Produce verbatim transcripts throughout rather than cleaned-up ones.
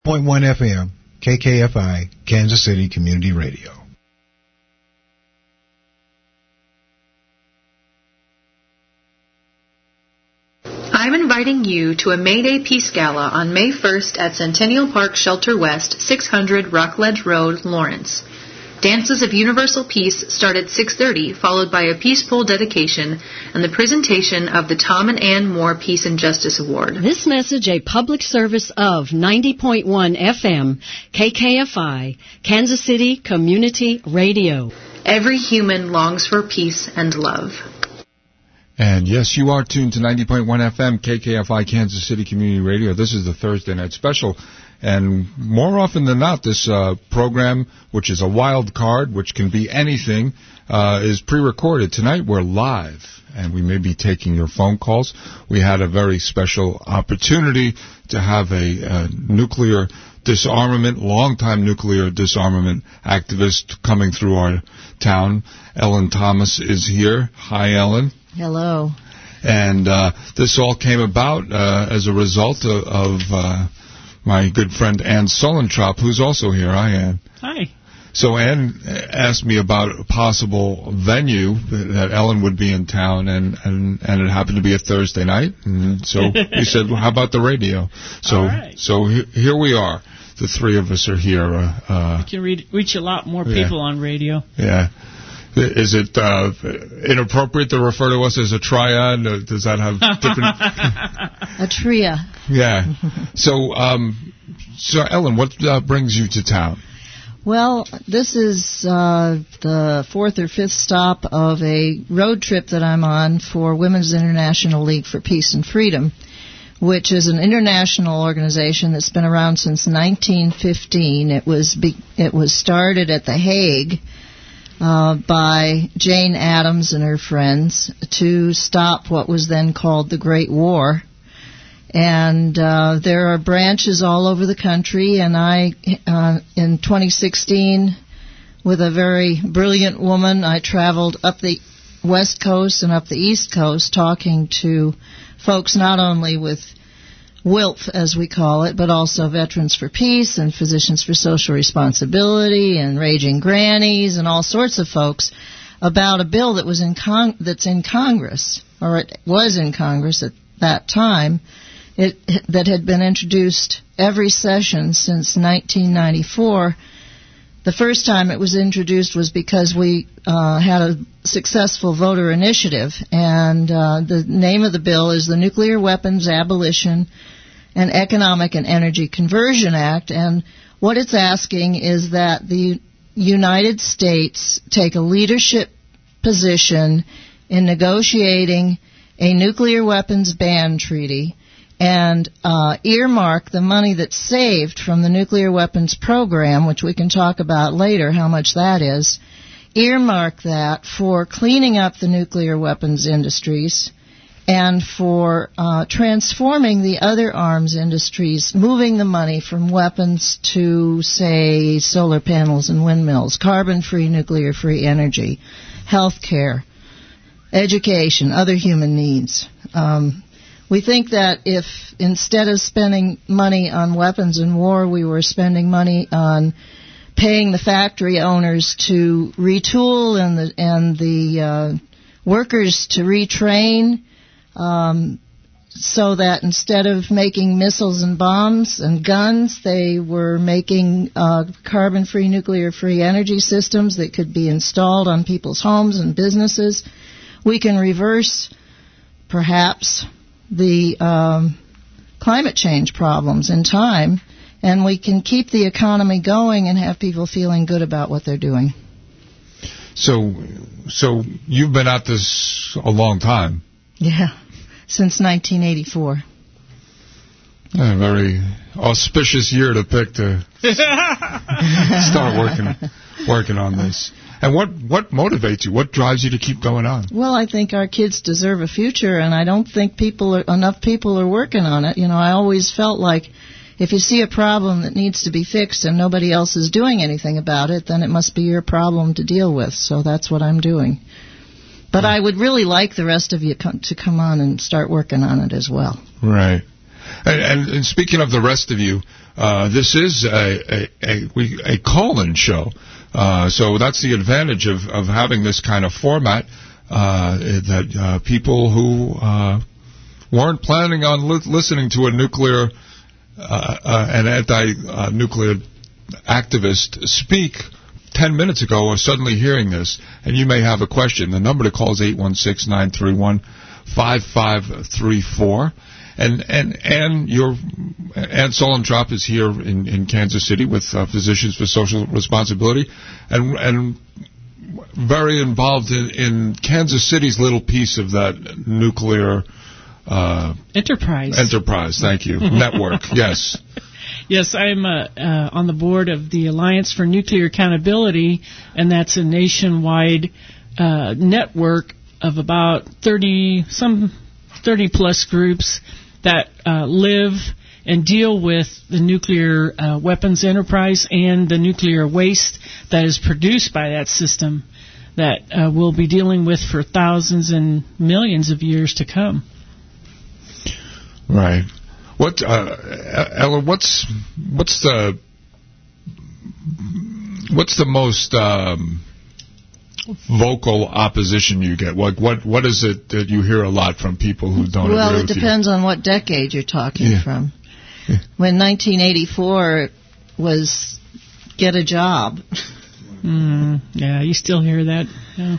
point one F M, K K F I, Kansas City Community Radio. I'm inviting you to a May Day Peace Gala on May first at Centennial Park Shelter West, six hundred Rockledge Road, Lawrence. Dances of Universal Peace start at six thirty, followed by a peace pole dedication and the presentation of the Tom and Ann Moore Peace and Justice Award. This message a public service of ninety point one F M, K K F I, Kansas City Community Radio. Every human longs for peace and love. And yes, you are tuned to ninety point one F M, K K F I, Kansas City Community Radio. This is the Thursday Night Special. And more often than not, this uh, program, which is a wild card, which can be anything, uh, is pre-recorded. Tonight we're live, and we may be taking your phone calls. We had a very special opportunity to have a, a nuclear disarmament, longtime nuclear disarmament activist coming through our town. Ellen Thomas is here. Hi, Ellen. Hello. And uh, this all came about uh, as a result of, of uh, my good friend Ann Sulentrop, who's also here. Hi, Ann. Hi. So Ann asked me about a possible venue that Ellen would be in town, and, and, and it happened to be a Thursday night. And so we said, well, how about the radio? So all right. so he, here we are. The three of us are here. Uh, uh, you can read, reach a lot more people yeah. on radio. Yeah. Is it uh, inappropriate to refer to us as a triad? Does that have different... A tria. Yeah. So, um, so Ellen, what uh, brings you to town? Well, this is uh, the fourth or fifth stop of a road trip that I'm on for Women's International League for Peace and Freedom, which is an international organization that's been around since nineteen fifteen. It was be- it was started at The Hague Uh, by Jane Addams and her friends to stop what was then called the Great War. And uh, there are branches all over the country, and I, uh, in twenty sixteen, with a very brilliant woman, I traveled up the West Coast and up the East Coast talking to folks not only with W I L F, as we call it, but also Veterans for Peace and Physicians for Social Responsibility and Raging Grannies and all sorts of folks about a bill that was in con- that's in Congress, or it was in Congress at that time, it, that had been introduced every session since nineteen ninety-four. The first time it was introduced was because we uh, had a successful voter initiative, and uh, the name of the bill is the Nuclear Weapons Abolition and Economic and Energy Conversion Act, and what it's asking is that the United States take a leadership position in negotiating a nuclear weapons ban treaty and uh, earmark the money that's saved from the nuclear weapons program, which we can talk about later how much that is, earmark that for cleaning up the nuclear weapons industries and for uh, transforming the other arms industries, moving the money from weapons to, say, solar panels and windmills, carbon-free, nuclear-free energy, health care, education, other human needs. Um, we think that if instead of spending money on weapons and war, we were spending money on paying the factory owners to retool and the, and the uh, workers to retrain, um, so that instead of making missiles and bombs and guns, they were making uh, carbon-free, nuclear-free energy systems that could be installed on people's homes and businesses. We can reverse, perhaps, the um, climate change problems in time, and we can keep the economy going and have people feeling good about what they're doing. So, so you've been at this a long time. Yeah, since nineteen eighty-four. A very auspicious year to pick to start working working on this. And what, what motivates you? What drives you to keep going on? Well, I think our kids deserve a future, and I don't think people are, enough people are working on it. You know, I always felt like if you see a problem that needs to be fixed and nobody else is doing anything about it, then it must be your problem to deal with. So that's what I'm doing. But I would really like the rest of you come, to come on and start working on it as well. Right. And, and, and speaking of the rest of you, uh, this is a, a, a, we, a call-in show. Uh, so that's the advantage of, of having this kind of format, uh, that uh, people who uh, weren't planning on li- listening to a nuclear, uh, uh, an anti-nuclear activist speak ten minutes ago are suddenly hearing this, and you may have a question. The number to call is eight one six, nine three one, five five three four. And and and your Ann Solentrop is here in, in Kansas City with uh, Physicians for Social Responsibility, and and very involved in, in Kansas City's little piece of that nuclear uh, enterprise. Enterprise, thank you. Network, yes. Yes, I'm uh, uh, on the board of the Alliance for Nuclear Accountability, and that's a nationwide uh, network of about thirty some thirty plus groups that uh, live and deal with the nuclear uh, weapons enterprise and the nuclear waste that is produced by that system that uh, we'll be dealing with for thousands and millions of years to come. Right. What, uh, Ella? What's what's the what's the most um, vocal opposition you get? What what what is it that you hear a lot from people who don't well, agree with you? Well, it depends on what decade you're talking yeah. from. Yeah. When nineteen eighty-four was get a job. Mm, yeah, you still hear that. Yeah.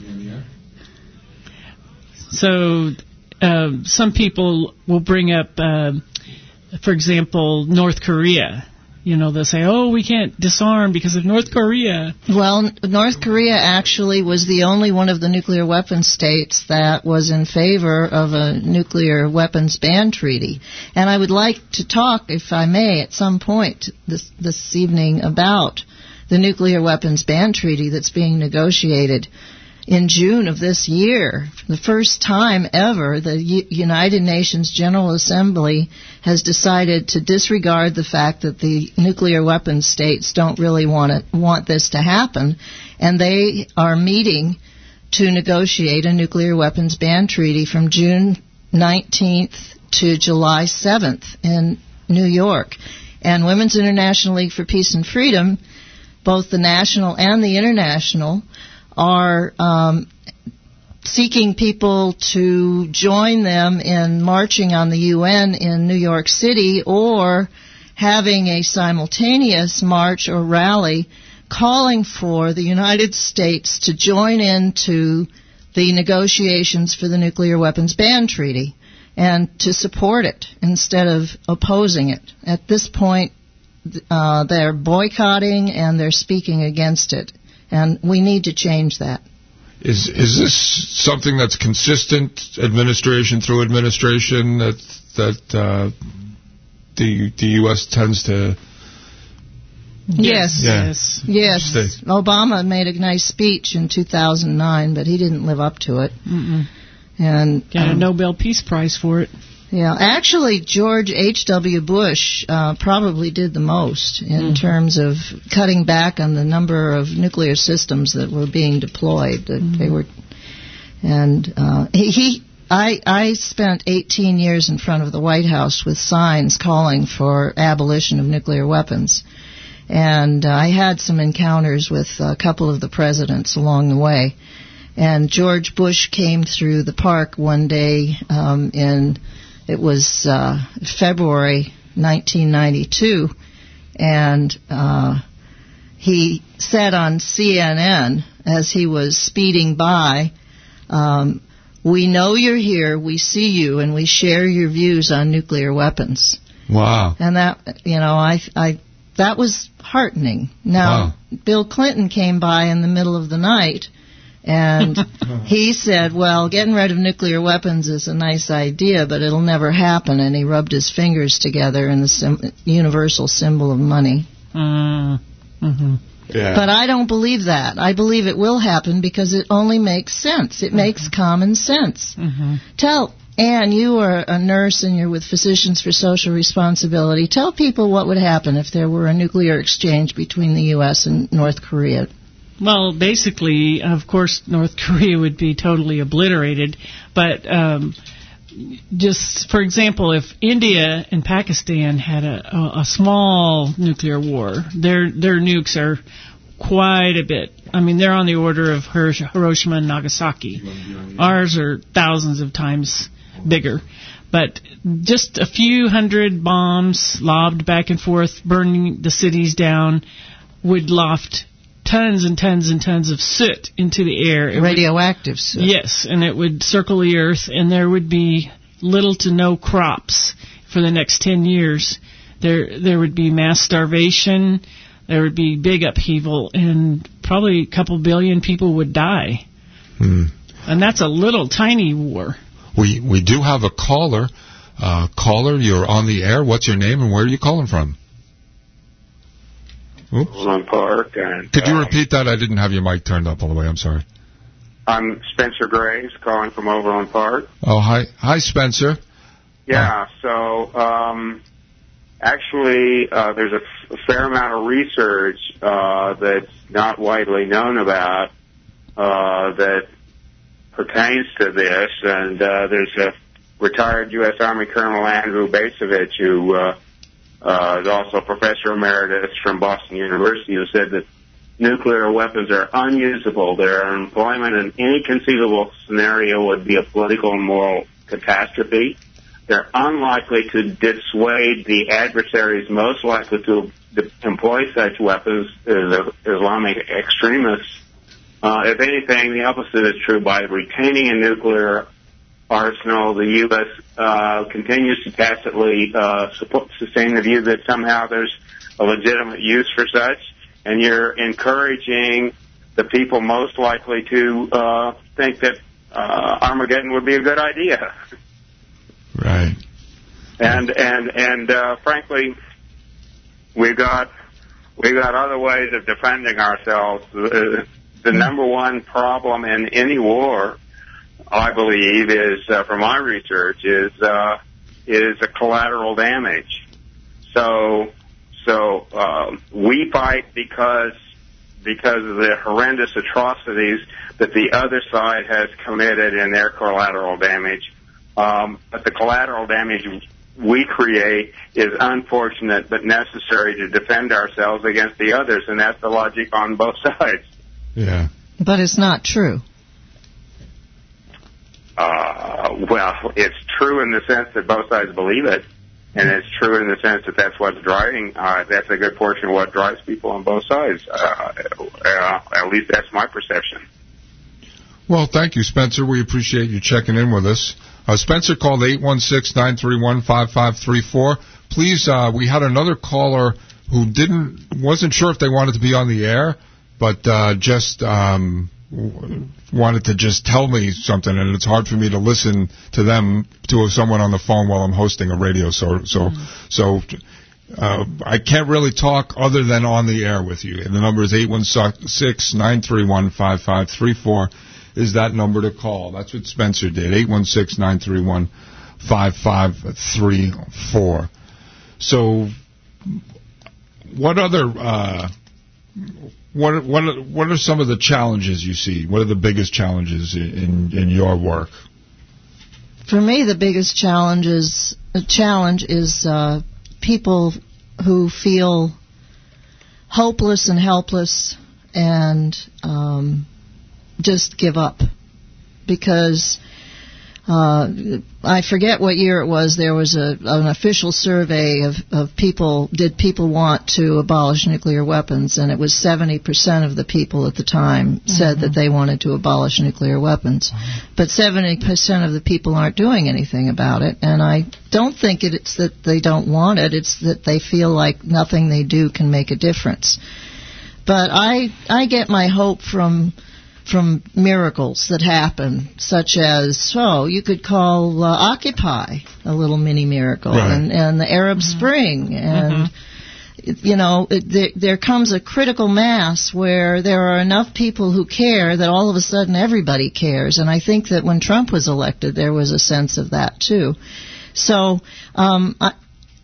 So uh, some people will bring up, uh, for example, North Korea. You know, they'll say, oh, we can't disarm because of North Korea. Well, North Korea actually was the only one of the nuclear weapons states that was in favor of a nuclear weapons ban treaty. And I would like to talk, if I may, at some point this, this evening about the nuclear weapons ban treaty that's being negotiated in June of this year. For the first time ever, the U- United Nations General Assembly has decided to disregard the fact that the nuclear weapons states don't really want it, want this to happen, and they are meeting to negotiate a nuclear weapons ban treaty from June nineteenth to July seventh in New York. And Women's International League for Peace and Freedom, both the national and the international, are um, seeking people to join them in marching on the U N in New York City or having a simultaneous march or rally calling for the United States to join into the negotiations for the nuclear weapons ban treaty and to support it instead of opposing it. At this point, uh, they're boycotting and they're speaking against it. And we need to change that. Is is this something that's consistent, administration through administration, that that uh, the the U S tends to? Yes, yeah. yes, yes. Stay. Obama made a nice speech in two thousand nine, but he didn't live up to it. Mm-mm. And got a um, Nobel Peace Prize for it. Yeah, actually, George H W. Bush uh, probably did the most in mm-hmm. terms of cutting back on the number of nuclear systems that were being deployed. That mm-hmm. they were, and uh, he, he, I, I spent eighteen years in front of the White House with signs calling for abolition of nuclear weapons, and uh, I had some encounters with a couple of the presidents along the way. And George Bush came through the park one day um, in. It was uh, February nineteen ninety-two, and uh, he said on C N N as he was speeding by, um, "We know you're here, we see you, and we share your views on nuclear weapons." Wow! And that, you know, I, I that was heartening. Now, wow. Bill Clinton came by in the middle of the night. And he said, well, getting rid of nuclear weapons is a nice idea, but it'll never happen. And he rubbed his fingers together in the sim- universal symbol of money. Uh, mm-hmm. Yeah. But I don't believe that. I believe it will happen because it only makes sense. It mm-hmm. makes common sense. Mm-hmm. Tell, Ann, you are a nurse and you're with Physicians for Social Responsibility. Tell people what would happen if there were a nuclear exchange between the U S and North Korea. Well, basically, of course, North Korea would be totally obliterated, but um, just for example, if India and Pakistan had a, a, a small nuclear war, their their nukes are quite a bit. I mean, they're on the order of Hiroshima and Nagasaki. Ours are thousands of times bigger. But just a few hundred bombs lobbed back and forth, burning the cities down, would loft tons and tons and tons of soot into the air. It Radioactive would, soot. Yes, and it would circle the earth, and there would be little to no crops for the next ten years. There, there would be mass starvation. There would be big upheaval, and probably a couple billion people would die. Hmm. And that's a little tiny war. We we do have a caller. Uh, caller, you're on the air. What's your name and where are you calling from? Oops. Overland Park. And, Could you um, repeat that? I didn't have your mic turned up all the way. I'm sorry. I'm Spencer Graves, calling from Overland Park. Oh, hi, hi, Spencer. Yeah. So, um, actually, uh, there's a, f- a fair amount of research uh, that's not widely known about uh, that pertains to this, and uh, there's a retired U S Army Colonel Andrew Bacevich, who uh, uh, is also a professor emeritus from Boston University, who said that nuclear weapons are unusable. Their employment in any conceivable scenario would be a political and moral catastrophe. They're unlikely to dissuade the adversaries most likely to employ such weapons, as Islamic extremists. Uh, if anything, the opposite is true. By retaining a nuclear arsenal, the U S uh, continues to tacitly uh, support, sustain the view that somehow there's a legitimate use for such, and you're encouraging the people most likely to uh, think that uh, Armageddon would be a good idea. Right. And and and uh, frankly, we got we got other ways of defending ourselves. Uh, The number one problem in any war, I believe, is uh, from my research, is uh, is a collateral damage. So, so uh, we fight because because of the horrendous atrocities that the other side has committed in their collateral damage. Um, but the collateral damage we create is unfortunate but necessary to defend ourselves against the others, and that's the logic on both sides. Yeah. But it's not true. Uh, well, it's true in the sense that both sides believe it, and it's true in the sense that that's what's driving, uh, that's a good portion of what drives people on both sides. Uh, uh, at least that's my perception. Well, thank you, Spencer. We appreciate you checking in with us. Uh, Spencer called eight one six, nine three one, five five three four. Please, uh, we had another caller who didn't, wasn't sure if they wanted to be on the air, but uh, just um, w- wanted to just tell me something, and it's hard for me to listen to them, to someone on the phone while I'm hosting a radio, so so mm. so uh, I can't really talk other than on the air with you. And the number is eight one six, nine three one, five five three four is that number to call. That's what Spencer did, eight one six, nine three one, five five three four. So what other... Uh, What what what are some of the challenges you see? What are the biggest challenges in in your work? For me, the biggest challenge is a challenge is uh, people who feel hopeless and helpless and um, just give up because. Uh, I forget what year it was. There was a, an official survey of, of people, did people want to abolish nuclear weapons? And it was seventy percent of the people at the time mm-hmm. said that they wanted to abolish nuclear weapons. Mm-hmm. But seventy percent of the people aren't doing anything about it. And I don't think it, it's that they don't want it. It's that they feel like nothing they do can make a difference. But I, I get my hope from... from miracles that happen, such as, oh, you could call uh, Occupy a little mini miracle, right. and, and the Arab mm-hmm. Spring, and, mm-hmm. you know, it, there, there comes a critical mass where there are enough people who care that all of a sudden everybody cares, and I think that when Trump was elected, there was a sense of that, too. So, um, I,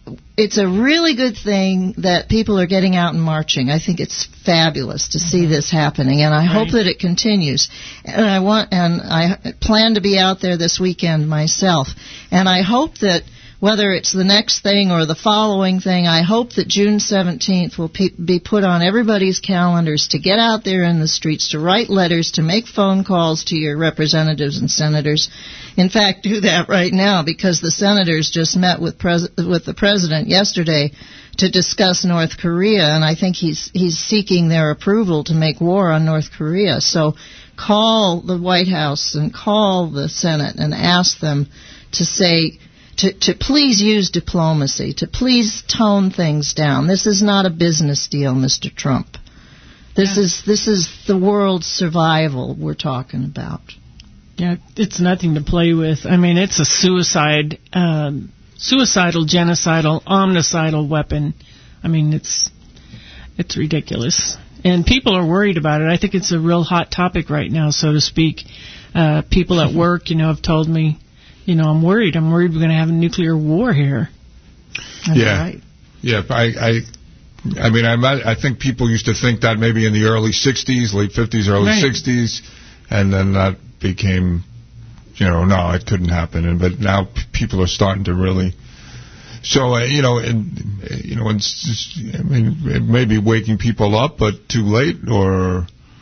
it's a really good thing that people are getting out and marching. I think it's fabulous to see this happening, and I Right. hope that it continues. And I want, and I plan to be out there this weekend myself. And I hope that whether it's the next thing or the following thing, I hope that June seventeenth will pe- be put on everybody's calendars to get out there in the streets, to write letters, to make phone calls to your representatives and senators. In fact, do that right now, because the senators just met with pres- with the president yesterday to discuss North Korea, and I think he's he's seeking their approval to make war on North Korea. So call the White House and call the Senate and ask them to say, To, to please use diplomacy, to please tone things down. This is not a business deal, Mister Trump. This Yeah. is this is the world's survival we're talking about. Yeah, it's nothing to play with. I mean, it's a suicide, um, suicidal, genocidal, omnicidal weapon. I mean, it's it's ridiculous, and people are worried about it. I think it's a real hot topic right now, so to speak. Uh, people at work, you know, have told me, you know, I'm worried. I'm worried we're going to have a nuclear war here. That's Yeah. right. Yeah, I, I, I mean, I, might- I think people used to think that maybe in the early sixties, late fifties, early Right. sixties, and then that became, you know, no, it couldn't happen. And but now p- people are starting to really. So uh, you know, and you know, it's just, I mean, it may be waking people up, but too late, or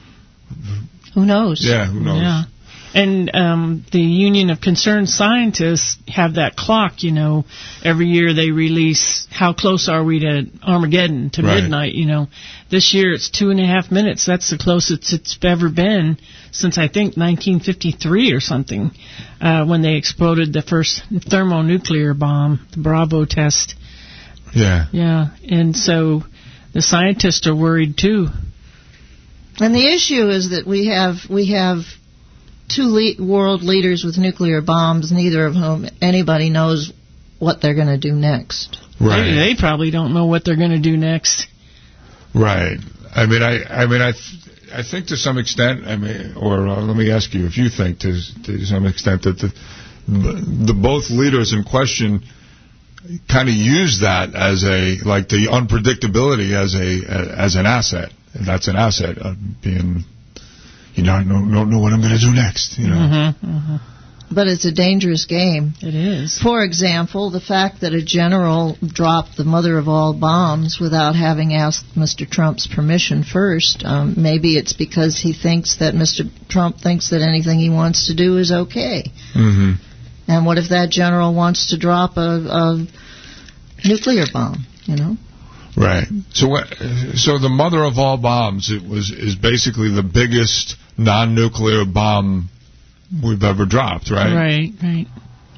Who knows? yeah, who knows? Yeah. And um, the Union of Concerned Scientists have that clock, you know, every year they release how close are we to Armageddon, to Right. midnight, you know. This year it's two and a half minutes. That's the closest it's ever been since, I think, nineteen fifty-three or something, uh, when they exploded the first thermonuclear bomb, the Bravo test. Yeah. Yeah, and so the scientists are worried too. And the issue is that we have we have two le- world leaders with nuclear bombs, neither of whom anybody knows what they're going to do next. Right. They, they probably don't know what they're going to do next. Right. I mean, I, I mean, I, th- I think to some extent, I mean, or uh, let me ask you if you think to, to some extent that the, the both leaders in question kind of use that as a, like the unpredictability as a, as an asset. And that's an asset, uh, being, you know, I don't, don't know what I'm going to do next, you know. Mm-hmm, mm-hmm. But it's a dangerous game. It is. For example, the fact that a general dropped the mother of all bombs without having asked Mister Trump's permission first, um, maybe it's because he thinks that Mister Trump thinks that anything he wants to do is okay. Mm-hmm. And what if that general wants to drop a, a nuclear bomb, you know? Right. So, what, so the mother of all bombs, it was is basically the biggest non-nuclear bomb we've ever dropped, right? Right, right.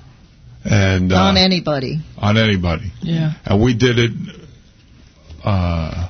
And uh, On anybody. on anybody. Yeah. And we did it. Uh,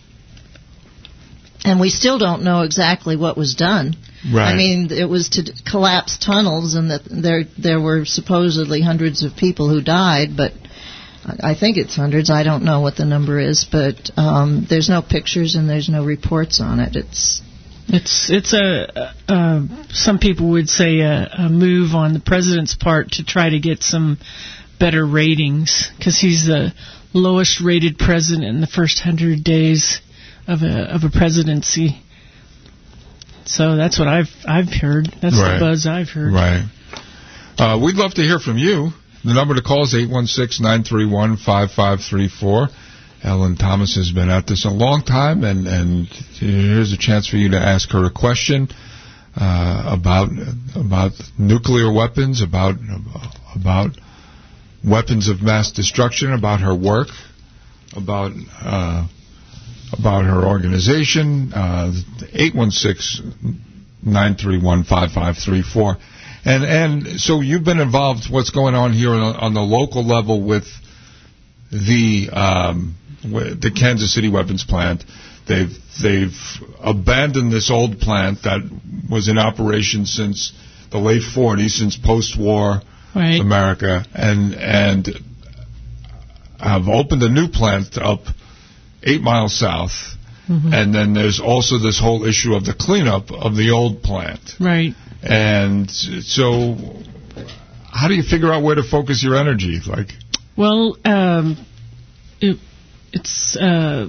And we still don't know exactly what was done. right. I mean, it was to d- collapse tunnels, and that there there were supposedly hundreds of people who died, but I I think it's hundreds. I don't know what the number is, but um, there's no pictures and there's no reports on it. It's It's it's a uh, some people would say a, a move on the president's part to try to get some better ratings, because he's the lowest rated president in the first hundred days of a of a presidency. So that's what I've I've heard. That's Right. the buzz I've heard. Right. Uh, we'd love to hear from you. The number to call is eight one six, nine three one, five five three four. Ellen Thomas has been at this a long time, and, and here's a chance for you to ask her a question uh, about about nuclear weapons, about about weapons of mass destruction, about her work, about uh, about her organization. Uh, eight one six, nine three one, five five three four. And and so you've been involved. What's going on here on, on the local level with the um, with the Kansas City weapons plant? They've they've abandoned this old plant that was in operation since the late forties, since post-war Right. America, and and have opened a new plant up eight miles south. Mm-hmm. And then there's also this whole issue of the cleanup of the old plant. Right. And so, how do you figure out where to focus your energy? Like, Well, um, it, it's uh,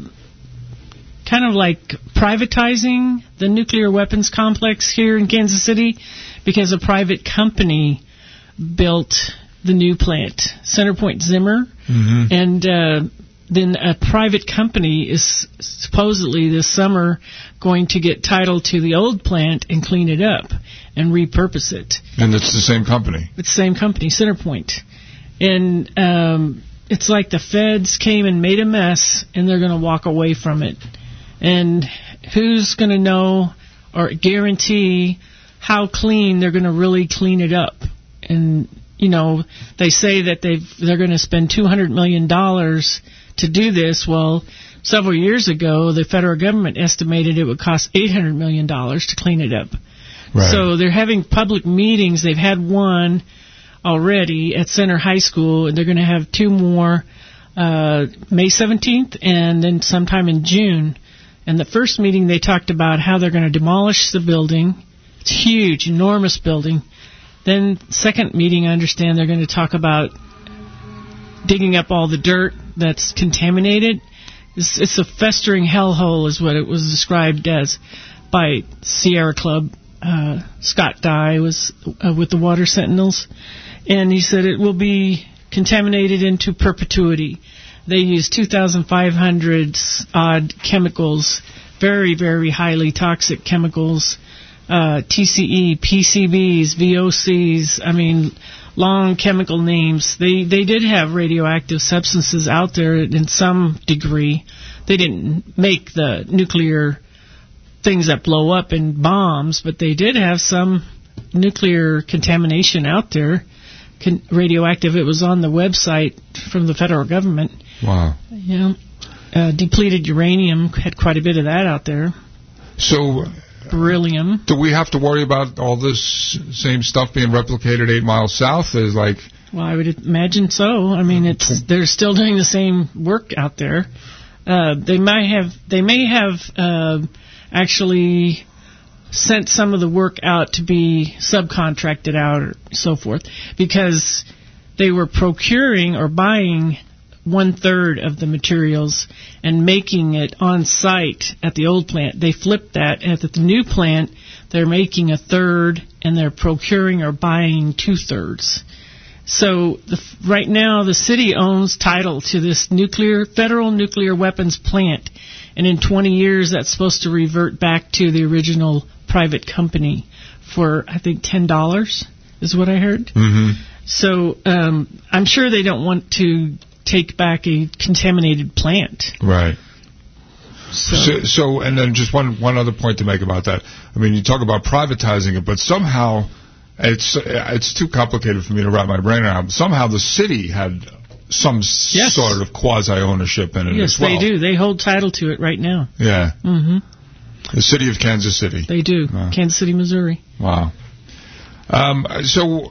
kind of like privatizing the nuclear weapons complex here in Kansas City, because a private company built the new plant, Centerpoint Zimmer, mm-hmm. and uh, then a private company is supposedly this summer going to get title to the old plant and clean it up and repurpose it. And it's the same company. It's the same company, Centerpoint. And um, it's like the feds came and made a mess, and they're going to walk away from it. And who's going to know or guarantee how clean they're going to really clean it up? And, you know, they say that they've, they're going to spend two hundred million dollars to do this. Well, several years ago, the federal government estimated it would cost eight hundred million dollars to clean it up. Right. So they're having public meetings. They've had one already at Center High School, and they're going to have two more uh, May seventeenth and then sometime in June. And the first meeting, they talked about how they're going to demolish the building. It's huge, enormous building. Then second meeting, I understand they're going to talk about digging up all the dirt that's contaminated. It's, it's a festering hellhole is what it was described as by Sierra Club. Uh, Scott Dye was uh, with the Water Sentinels, and he said it will be contaminated into perpetuity. They use two thousand five hundred odd chemicals, very, very highly toxic chemicals, uh, T C E, P C Bs, V O Cs, I mean, long chemical names. They they did have radioactive substances out there in some degree. They didn't make the nuclear things that blow up in bombs, but they did have some nuclear contamination out there, Con- radioactive. It was on the website from the federal government. Wow. Yeah. Uh, depleted uranium, had quite a bit of that out there. So, beryllium. Do we have to worry about all this same stuff being replicated eight miles south? Is like. Well, I would imagine so. I mean, it's they're still doing the same work out there. Uh, they might have. They may have. Uh, actually sent some of the work out to be subcontracted out or so forth, because they were procuring or buying one-third of the materials and making it on site at the old plant. They flipped that. At the new plant, they're making a third, and they're procuring or buying two-thirds. So the, right now, the city owns title to this nuclear federal nuclear weapons plant. And in twenty years, that's supposed to revert back to the original private company for, I think, ten dollars is what I heard. Mm-hmm. So um, I'm sure they don't want to take back a contaminated plant. Right. So, so, so and then just one, one other point to make about that. I mean, you talk about privatizing it, but somehow it's it's too complicated for me to wrap my brain around. Somehow the city had some yes. sort of quasi-ownership in it yes, as well. Yes, they do. They hold title to it right now. Yeah. Mm-hmm. The city of Kansas City. They do. Uh, Kansas City, Missouri. Wow. Um, so,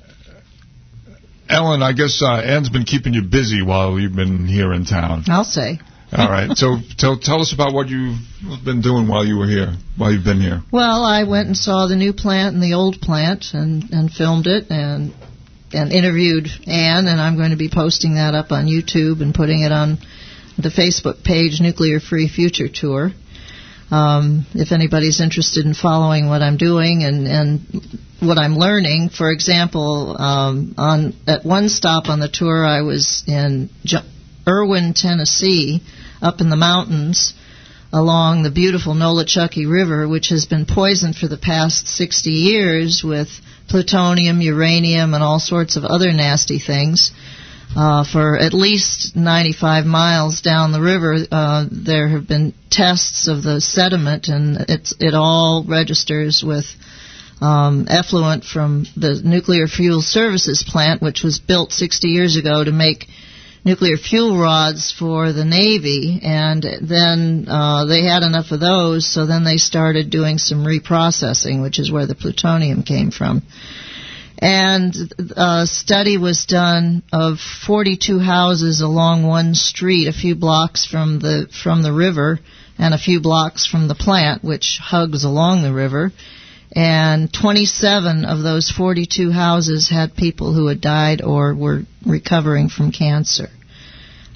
Ellen, I guess uh, Ann's been keeping you busy while you've been here in town. I'll say. All right. So tell tell us about what you've been doing while you were here, while you've been here. Well, I went and saw the new plant and the old plant and, and filmed it and and interviewed Ann, and I'm going to be posting that up on YouTube and putting it on the Facebook page, Nuclear Free Future Tour. Um, if anybody's interested in following what I'm doing and, and what I'm learning, for example, um, on at one stop on the tour, I was in J- Irwin, Tennessee, up in the mountains along the beautiful Nolichucky River, which has been poisoned for the past sixty years with plutonium, uranium, and all sorts of other nasty things. Uh, for at least ninety-five miles down the river, uh, there have been tests of the sediment, and it's, it all registers with um, effluent from the Nuclear Fuel Services plant, which was built sixty years ago to make nuclear fuel rods for the Navy, and then uh, they had enough of those, so then they started doing some reprocessing, which is where the plutonium came from. And a study was done of forty-two houses along one street, a few blocks from the from the river, and a few blocks from the plant, which hugs along the river. And twenty-seven of those forty-two houses had people who had died or were recovering from cancer.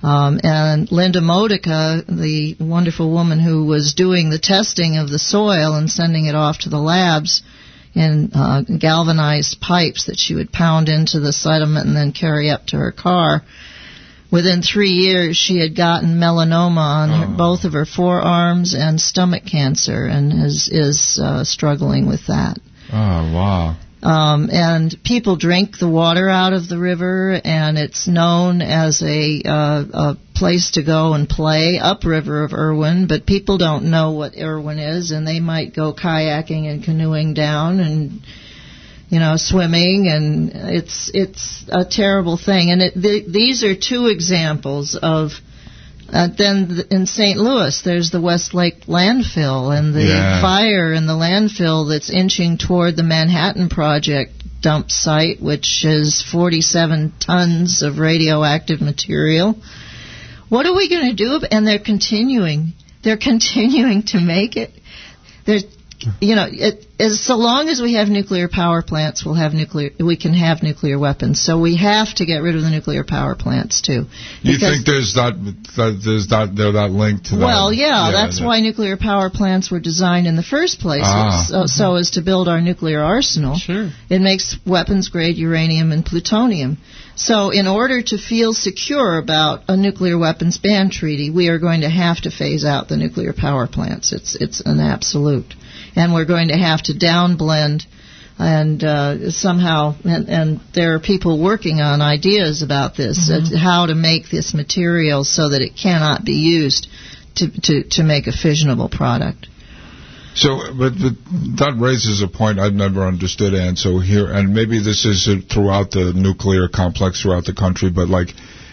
Um, and Linda Modica, the wonderful woman who was doing the testing of the soil and sending it off to the labs in uh, galvanized pipes that she would pound into the sediment and then carry up to her car, within three years she had gotten melanoma on her, oh. both of her forearms and stomach cancer, and is, is uh, struggling with that. Oh, wow. Um, and people drink the water out of the river, and it's known as a, uh, a place to go and play upriver of Irwin, but people don't know what Irwin is, and they might go kayaking and canoeing down and, you know, swimming, and it's it's a terrible thing. And it, th- these are two examples of Uh, then th- in Saint Louis, there's the Westlake landfill and the yeah. fire in the landfill that's inching toward the Manhattan Project dump site, which is forty-seven tons of radioactive material. What are we going to do? And they're continuing. They're continuing to make it. There's, you know, it, as so long as we have nuclear power plants, we'll have nuclear. We can have nuclear weapons. So we have to get rid of the nuclear power plants too. You think there's that, that there's that they're that linked to that? Well, yeah, yeah that's that. why nuclear power plants were designed in the first place, ah. so, so as to build our nuclear arsenal. Sure. It makes weapons grade uranium and plutonium. So in order to feel secure about a nuclear weapons ban treaty, we are going to have to phase out the nuclear power plants. It's it's an absolute. And we're going to have to downblend and uh, somehow, and, and there are people working on ideas about this, mm-hmm. uh, how to make this material so that it cannot be used to, to, to make a fissionable product. So, but, but that raises a point I've never understood, Ann. So here, and maybe this is throughout the nuclear complex throughout the country, but like,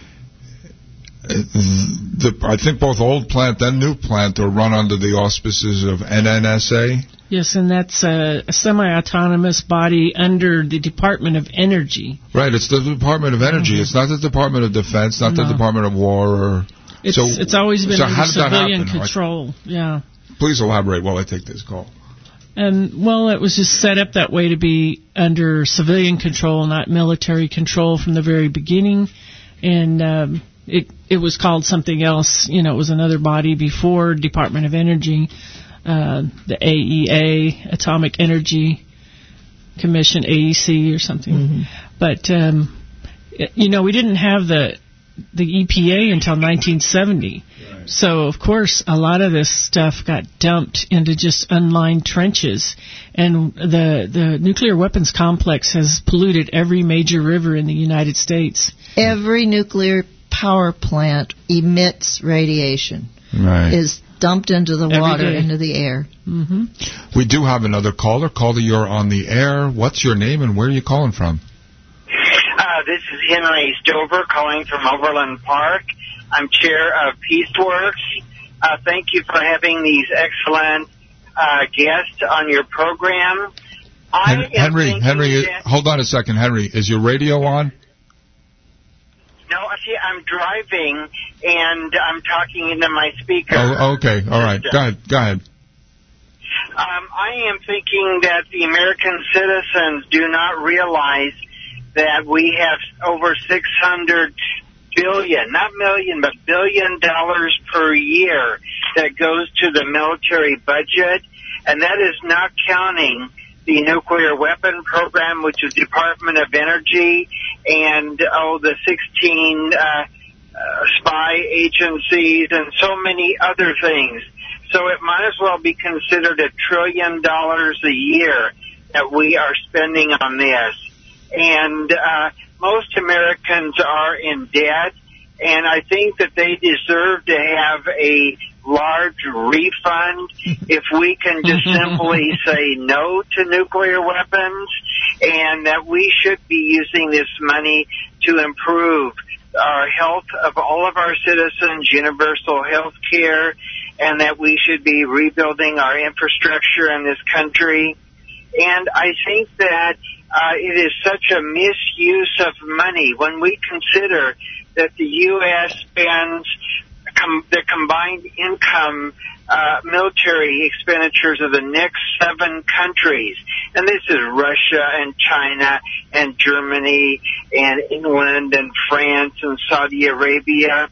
The, I think both old plant and new plant are run under the auspices of N N S A. Yes, and that's a, a semi-autonomous body under the Department of Energy. Right, it's the Department of Energy. Mm-hmm. It's not the Department of Defense, not no. the Department of War. Or, it's, so, it's always been so under civilian control. Right? Yeah. Please elaborate while I take this call. And, well, it was just set up that way to be under civilian control, not military control from the very beginning. And um, it it was called something else. You know, it was another body before Department of Energy, uh, the A E A, Atomic Energy Commission, A E C or something. Mm-hmm. But, um, it, you know, we didn't have the the E P A until nineteen seventy. Right. So, of course, a lot of this stuff got dumped into just unlined trenches. And the, the nuclear weapons complex has polluted every major river in the United States. Every nuclear power plant emits radiation. Right. Is dumped into the Every water, day. into the air. Mm-hmm. We do have another caller. Caller, you're on the air. What's your name and where are you calling from? Uh, this is Henry Stover calling from Overland Park. I'm chair of PeaceWorks. Uh, thank you for having these excellent uh, guests on your program. I Hen- Henry, Henry, that- hold on a second. Henry, is your radio on? No, see, I'm driving, and I'm talking into my speaker. Oh, okay. All right. Go ahead. Go ahead. Um, I am thinking that the American citizens do not realize that we have over six hundred billion, not million, but billion dollars per year that goes to the military budget, and that is not counting the nuclear weapon program, which is Department of Energy, and, oh, the sixteen uh, uh, spy agencies and so many other things. So it might as well be considered a trillion dollars a year that we are spending on this. And uh, most Americans are in debt, and I think that they deserve to have a large refund if we can just simply say no to nuclear weapons, and that we should be using this money to improve our health of all of our citizens, universal health care, and that we should be rebuilding our infrastructure in this country. And I think that uh, it is such a misuse of money when we consider that the U S spends com- the combined income uh, military expenditures of the next seven countries. And this is Russia and China and Germany and England and France and Saudi Arabia.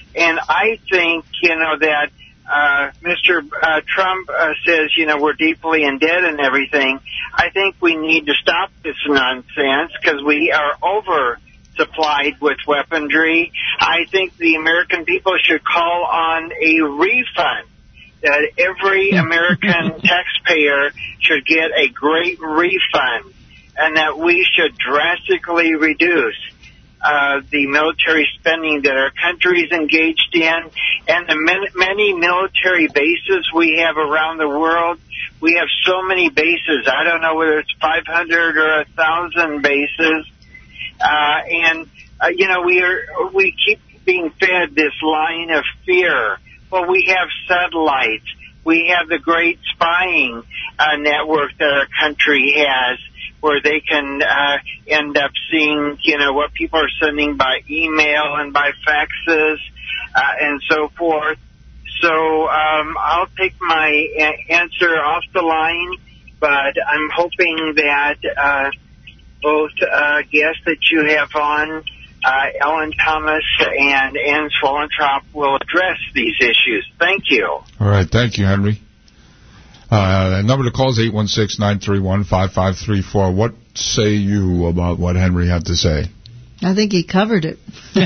And I think, you know, that uh, Mister Uh, Trump uh, says, you know, we're deeply in debt and everything. I think we need to stop this nonsense because we are oversupplied with weaponry. I think the American people should call on a refund. That every American taxpayer should get a great refund, and that we should drastically reduce uh, the military spending that our country is engaged in, and the many, many military bases we have around the world. We have so many bases. I don't know whether it's five hundred or one thousand bases. Uh, and, uh, you know, we are we keep being fed this line of fear. Well, we have satellites. We have the great spying uh, network that our country has, where they can uh, end up seeing, you know, what people are sending by email and by faxes uh, and so forth. So um, I'll take my a- answer off the line, but I'm hoping that uh, both uh, guests that you have on, Uh, Ellen Thomas and Ann Swollentrop, will address these issues. Thank you. All right. Thank you, Henry. Uh, the number to call is eight one six, nine three one, five five three four. What say you about what Henry had to say? I think he covered it.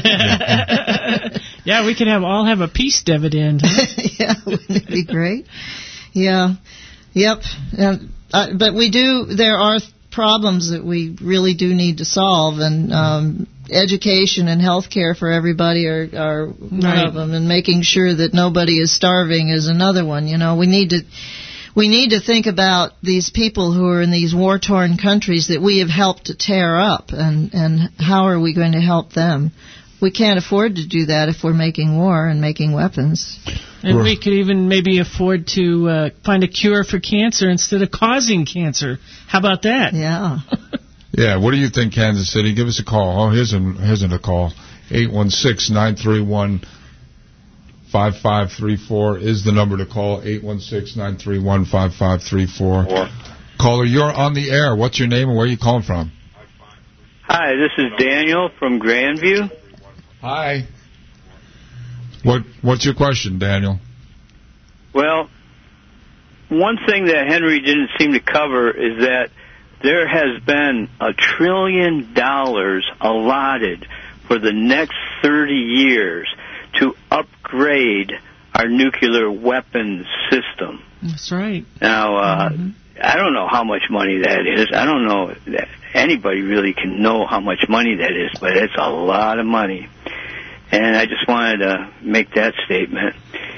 Yeah, we could have all have a peace dividend. Huh? Yeah, wouldn't it be great? Yeah. Yep. Uh, uh, but we do, there are problems that we really do need to solve, and um, education and health care for everybody are, are one Right. of them, and making sure that nobody is starving is another one. You know, we need to we need to think about these people who are in these war-torn countries that we have helped to tear up, and, and how are we going to help them? We can't afford to do that if we're making war and making weapons. And we could even maybe afford to uh, find a cure for cancer instead of causing cancer. How about that? Yeah. Yeah, what do you think, Kansas City? Give us a call. Oh, here's, a, here's a call. eight one six, nine three one, five five three four is the number to call. eight one six, nine three one, five five three four. Caller, you're on the air. What's your name and where are you calling from? Hi, this is Daniel from Grandview. Hi. What What's your question, Daniel? Well, one thing that Henry didn't seem to cover is that there has been a trillion dollars allotted for the next thirty years to upgrade our nuclear weapons system. That's right. Now, uh, mm-hmm. I don't know how much money that is. I don't know that anybody really can know how much money that is, but it's a lot of money. And I just wanted to make that statement.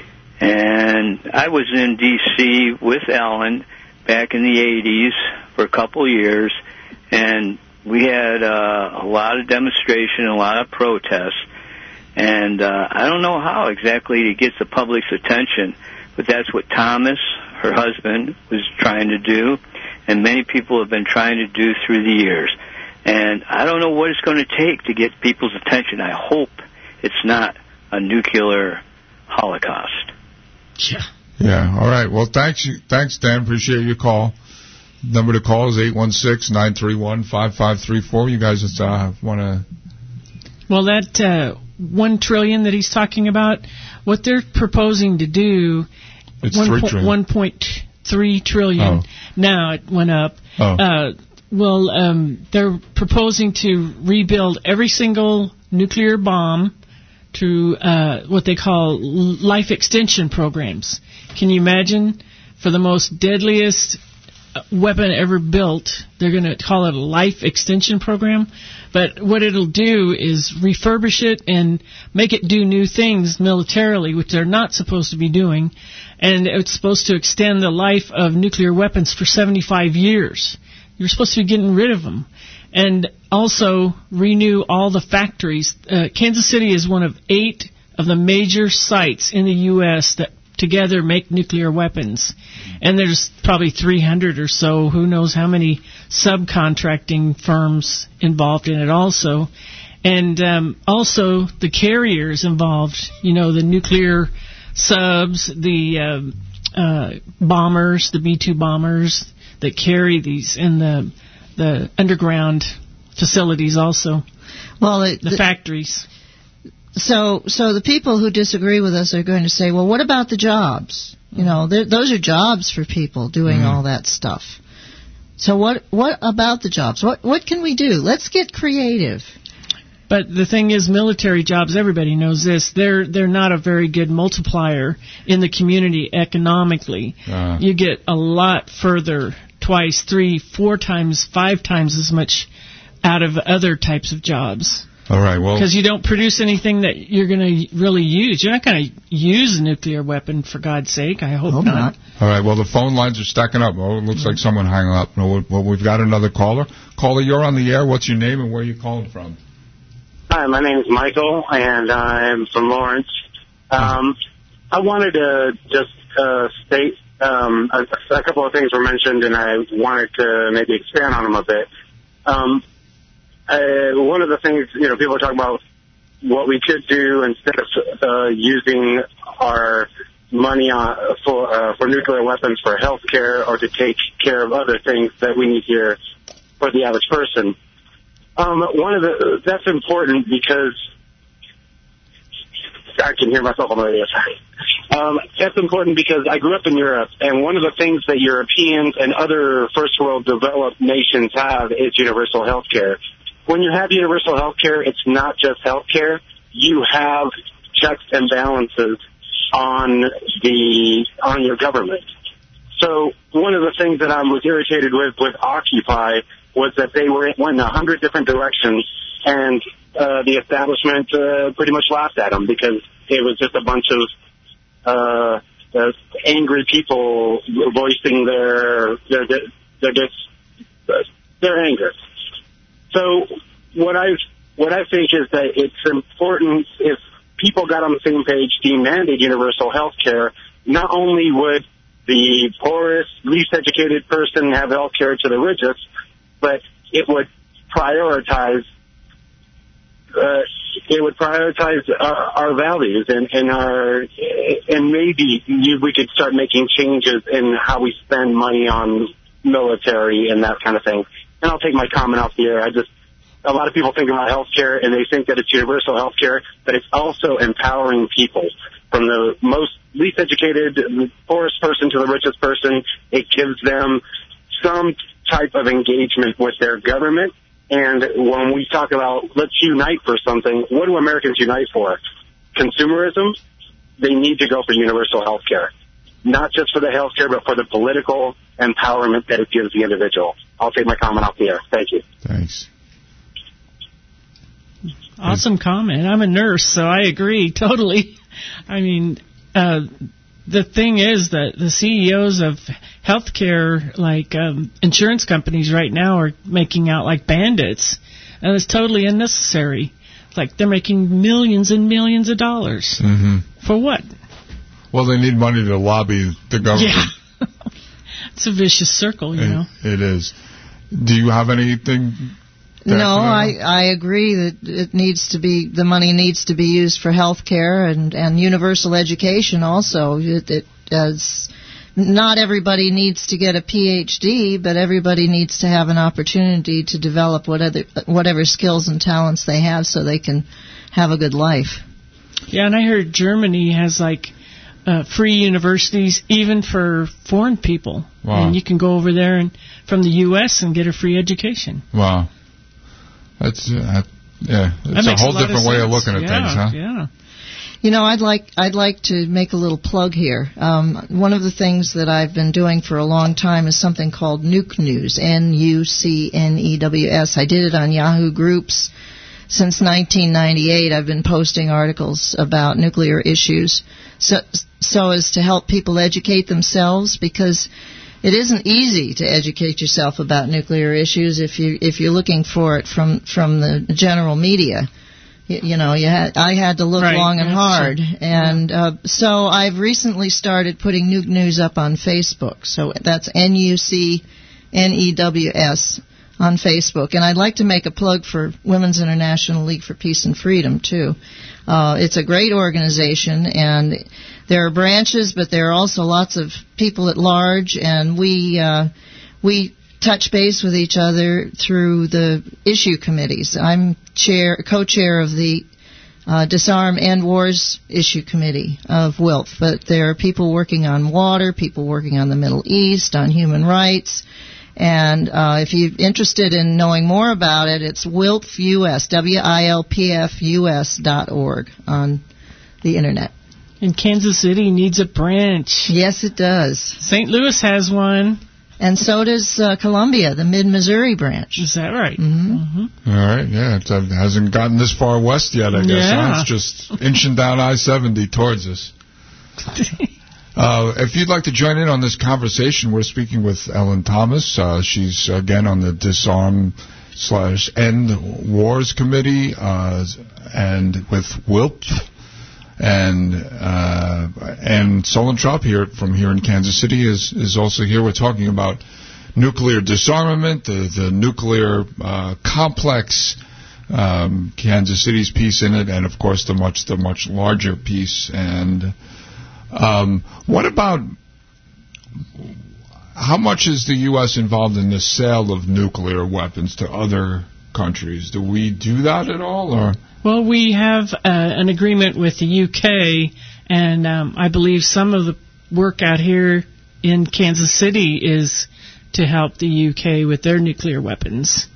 And I was in D C with Ellen back in the eighties for a couple of years, and we had uh, a lot of demonstration, a lot of protests. And uh, I don't know how exactly it gets the public's attention, but that's what Thomas, her husband, was trying to do, and many people have been trying to do through the years. And I don't know what it's going to take to get people's attention. I hope it's not a nuclear holocaust. Yeah. Yeah, all right. Well, thanks, you, thanks, Dan. Appreciate your call. Number to call is eight one six, nine three one, five five three four. You guys just uh, want to... Well, that uh, one trillion that he's talking about, what they're proposing to do, it's one three po- trillion. one point three trillion. Oh. Now it went up. Oh. Uh, well, um, they're proposing to rebuild every single nuclear bomb to uh, what they call life extension programs. Can you imagine? For the most deadliest weapon ever built, they're going to call it a life extension program. But what it'll do is refurbish it and make it do new things militarily, which they're not supposed to be doing. And it's supposed to extend the life of nuclear weapons for seventy-five years. You're supposed to be getting rid of them. And also renew all the factories. Uh, Kansas City is one of eight of the major sites in the U S that together make nuclear weapons. And there's probably three hundred or so, who knows how many subcontracting firms involved in it also. And um, also the carriers involved, you know, the nuclear subs, the um, uh, bombers, the B two bombers that carry these, and the the underground facilities also. Well, it, the, the factories. so, so the people who disagree with us are going to say, well, what about the jobs? You know, those are jobs for people doing mm. all that stuff. So what what about the jobs? What what can we do? Let's get creative. But the thing is, military jobs, everybody knows this, they're they're not a very good multiplier in the community economically. Uh. You get a lot further, twice, three, four times, five times as much out of other types of jobs. All right, well... Because you don't produce anything that you're going to really use. You're not going to use a nuclear weapon, for God's sake. I hope, hope not. not. All right, well, the phone lines are stacking up. Oh, it looks mm-hmm. like someone hung up. Well, we've got another caller. Caller, you're on the air. What's your name and where are you calling from? Hi, my name is Michael, and I'm from Lawrence. Um, I wanted to just uh, state um, a, a couple of things were mentioned, and I wanted to maybe expand on them a bit. Um Uh, one of the things, you know, people are talking about what we could do instead of uh, using our money on, for uh, for nuclear weapons for health care or to take care of other things that we need here for the average person. Um, one of the that's important because I can hear myself on the radio. Sorry. Um, that's important because I grew up in Europe, and one of the things that Europeans and other first world developed nations have is universal health care. When you have universal health care, it's not just health care. You have checks and balances on the on your government. So one of the things that I was irritated with with Occupy was that they were went in a hundred different directions, and uh, the establishment uh, pretty much laughed at them because it was just a bunch of uh, uh, angry people voicing their their their their, their anger. So what I what I think is that it's important if people got on the same page, demanded universal health care, not only would the poorest, least educated person have health care to the richest, but it would prioritize uh, it would prioritize our, our values and, and our and maybe you, we could start making changes in how we spend money on military and that kind of thing. And I'll take my comment off the air. I just, a lot of people think about health care and they think that it's universal health care, but it's also empowering people from the most least educated, the poorest person to the richest person. It gives them some type of engagement with their government. And when we talk about let's unite for something, what do Americans unite for? Consumerism? They need to go for universal health care. Not just for the health care, but for the political empowerment that it gives the individual. I'll take my comment off the air. Thank you. Thanks. Awesome comment. I'm a nurse, so I agree totally. I mean, uh, the thing is that the C E Os of healthcare, like um, insurance companies right now, are making out like bandits, and it's totally unnecessary. It's like they're making millions and millions of dollars. Mm-hmm. For what? Well, they need money to lobby the government. Yeah. It's a vicious circle, you it, know. It is. Do you have anything? No, I, I agree that it needs to be, the money needs to be used for health care and, and universal education also. It, it does, not everybody needs to get a P H D, but everybody needs to have an opportunity to develop whatever, whatever skills and talents they have so they can have a good life. Yeah, and I heard Germany has like uh, free universities even for foreign people. Wow. And you can go over there and from the U S and get a free education. Wow. That's uh, yeah. It's a whole a different of way of looking at yeah, things, huh? Yeah. You know, I'd like I'd like to make a little plug here. Um, one of the things that I've been doing for a long time is something called Nuke News, N U C N E W S. I did it on Yahoo Groups since nineteen ninety-eight. I've been posting articles about nuclear issues, so so as to help people educate themselves, because it isn't easy to educate yourself about nuclear issues if you if you're looking for it from from the general media. You, you know, you had I had to look right. long and That's hard, true. and yeah. uh, so I've recently started putting Nuke News up on Facebook. So that's N U C N E W S on Facebook, and I'd like to make a plug for Women's International League for Peace and Freedom too. Uh, it's a great organization, and there are branches, but there are also lots of people at large, and we uh, we touch base with each other through the issue committees. I'm chair, co-chair of the uh, Disarm End Wars Issue Committee of W I L F. But there are people working on water, people working on the Middle East, on human rights. And uh, if you're interested in knowing more about it, it's W I L F U S, W I L P F U S dot org on the Internet. And Kansas City needs a branch. Yes, it does. Saint Louis has one. And so does uh, Columbia, the Mid-Missouri branch. Is that right? Mm-hmm. Mm-hmm. All right, yeah. It uh, hasn't gotten this far west yet, I guess. Yeah. Huh? It's just inching down I seventy towards us. Uh, if you'd like to join in on this conversation, we're speaking with Ellen Thomas. Uh, she's, again, on the Disarm slash End Wars Committee uh, and with W I L P. And uh, and Solentrop here from here in Kansas City is, is also here. We're talking about nuclear disarmament, the, the nuclear uh, complex, um, Kansas City's piece in it, and, of course, the much the much larger piece. And um, what about how much is the U S involved in the sale of nuclear weapons to other countries? Do we do that at all, or? Well, we have uh, an agreement with the U K, and um, I believe some of the work out here in Kansas City is to help the U K with their nuclear weapons.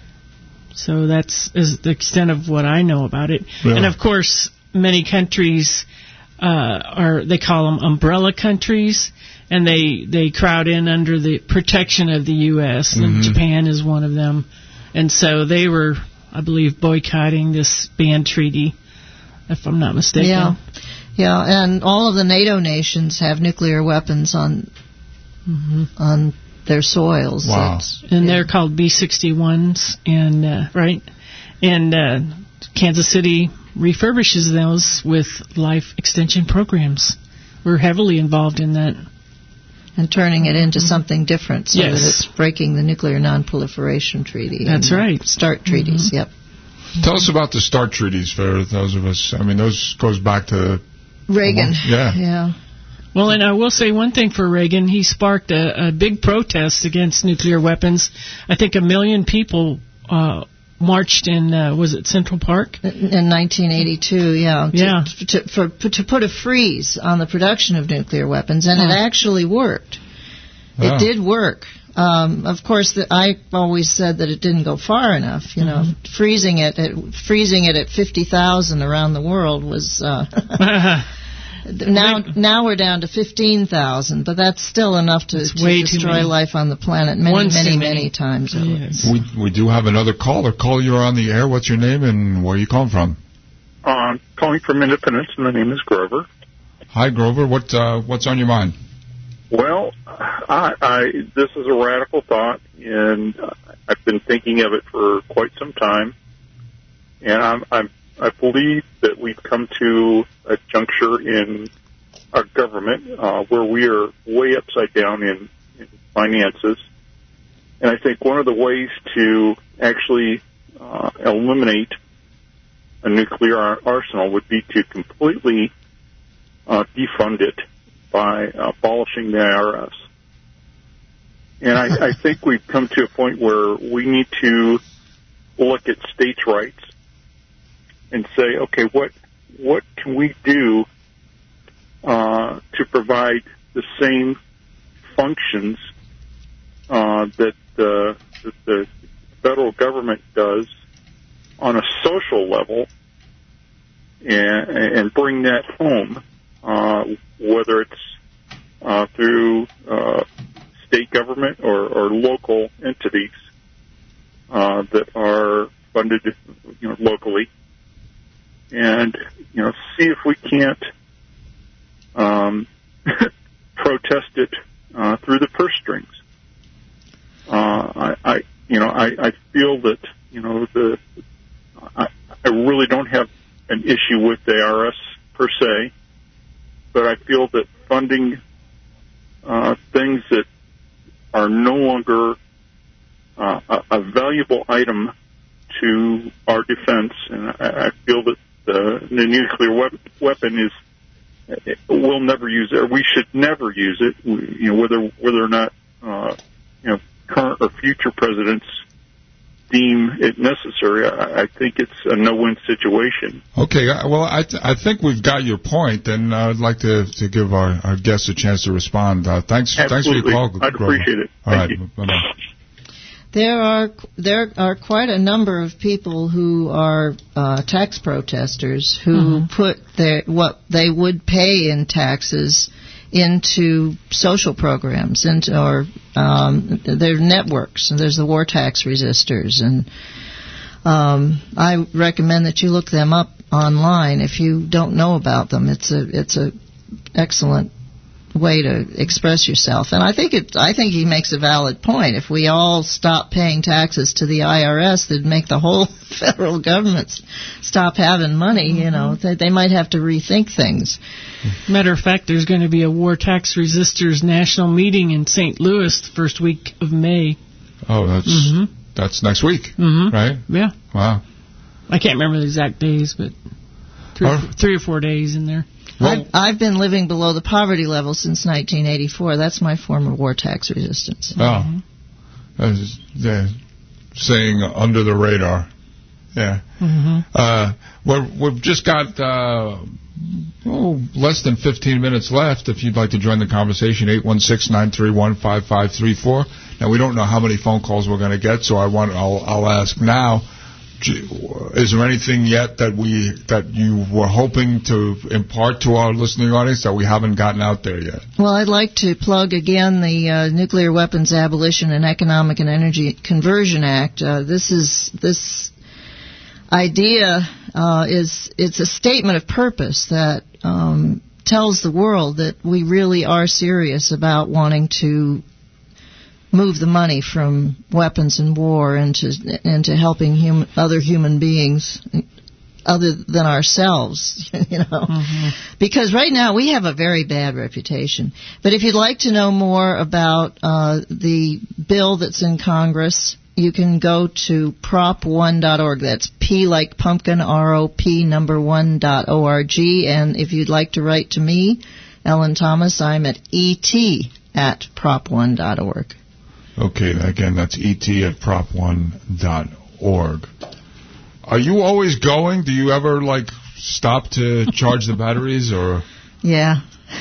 So that's is the extent of what I know about it. Yeah. And, of course, many countries uh, are, they call them umbrella countries, and they, they crowd in under the protection of the U S, Mm-hmm. and Japan is one of them. And so they were, I believe, boycotting this ban treaty, if I'm not mistaken. Yeah, yeah, and all of the NATO nations have nuclear weapons on Mm-hmm. on their soils. Wow. That's, And yeah. they're called B sixty-ones, and uh, right, and uh, Kansas City refurbishes those with life extension programs. We're heavily involved in that. And turning it into something different, so Yes. that it's breaking the Nuclear Non-Proliferation Treaty. That's and right. START treaties. Mm-hmm. Yep. Tell us about the START treaties for those of us. I mean, those goes back to Reagan. Yeah. Yeah. Well, and I will say one thing for Reagan. He sparked a, a big protest against nuclear weapons. I think a million people uh, marched in, uh, was it Central Park? In nineteen eighty-two, yeah. To, Yeah. To, for, to put a freeze on the production of nuclear weapons, and it Huh. actually worked. Yeah. It did work. Um, of course, the, I always said that it didn't go far enough. You know, Mm-hmm. freezing it, at, freezing it at fifty thousand around the world was. Uh, now, now we're down to fifteen thousand, but that's still enough to, to way too destroy many. life on the planet many, Once many, too many, many. times over. Yes. We we do have another caller. Call, you're on the air. What's your name and where are you calling from? Uh, calling from Independence, and my name is Grover. Hi, Grover. What uh, what's on your mind? Well, I, I this is a radical thought, and I've been thinking of it for quite some time. And I'm, I'm I believe that we've come to a juncture in our government uh, where we are way upside down in, in finances. And I think one of the ways to actually uh, eliminate a nuclear arsenal would be to completely uh, defund it by abolishing the I R S. And I, I think we've come to a point where we need to look at states' rights and say, okay, what what can we do uh, to provide the same functions uh, that, the, that the federal government does on a social level, and, and bring that home, uh, whether it's uh, through uh, state government or, or local entities uh, that are funded, you know, locally, and you know, see if we can't um, protest it uh, through the purse strings. Uh, I, I, you know, I, I feel that you know the I, I really don't have an issue with the I R S per se, but I feel that funding uh, things that are no longer uh, a, a valuable item to our defense, and I, I feel that the, the nuclear wep- weapon is we'll never use it, or we should never use it. We, you know, whether whether or not uh, you know current or future presidents deem it necessary, I, I think it's a no-win situation. Okay, well, I th- I think we've got your point, and I'd like to to give our, our guests a chance to respond. Uh, thanks, thanks for your call. I'd appreciate it. All Thank right, you. bye-bye. There are there are quite a number of people who are uh, tax protesters who mm-hmm. put their what they would pay in taxes into social programs, into or um, their networks. And there's the war tax resistors, and um, I recommend that you look them up online if you don't know about them. It's a it's a excellent way to express yourself. And I think it I think he makes a valid point. If we all stop paying taxes to the I R S, that'd make the whole federal government stop having money. Mm-hmm. You know, they, they might have to rethink things. Matter of fact, there's going to be a War Tax Resistors national meeting in Saint Louis the first week of May. Oh, that's mm-hmm. that's next week, mm-hmm. right? Yeah. Wow. I can't remember the exact days, but three, or, three or four days in there. Well, I've, I've been living below the poverty level since nineteen eighty-four. That's my form of war tax resistance. Oh. Mm-hmm. Yeah. Saying under the radar. Yeah. Mm-hmm. Uh, we're, we've just got uh, oh, less than fifteen minutes left. If you'd like to join the conversation, eight one six, nine three one, five five three four. Now, we don't know how many phone calls we're going to get, so I want I'll, I'll ask now. Is there anything yet that we that you were hoping to impart to our listening audience that we haven't gotten out there yet? Well, I'd like to plug again the uh, Nuclear Weapons Abolition and Economic and Energy Conversion Act. Uh, this is this idea uh, is it's a statement of purpose that um, tells the world that we really are serious about wanting to move the money from weapons and war into into helping hum, other human beings other than ourselves, you know. Mm-hmm. Because right now we have a very bad reputation. But if you'd like to know more about uh, the bill that's in Congress, you can go to prop one dot org. That's P like pumpkin, R O P number one dot O R G. And if you'd like to write to me, Ellen Thomas, I'm at E T at prop one dot org. Okay, again, that's E T at prop one dot org. Are you always going? Do you ever, like, stop to charge the batteries, or? Yeah.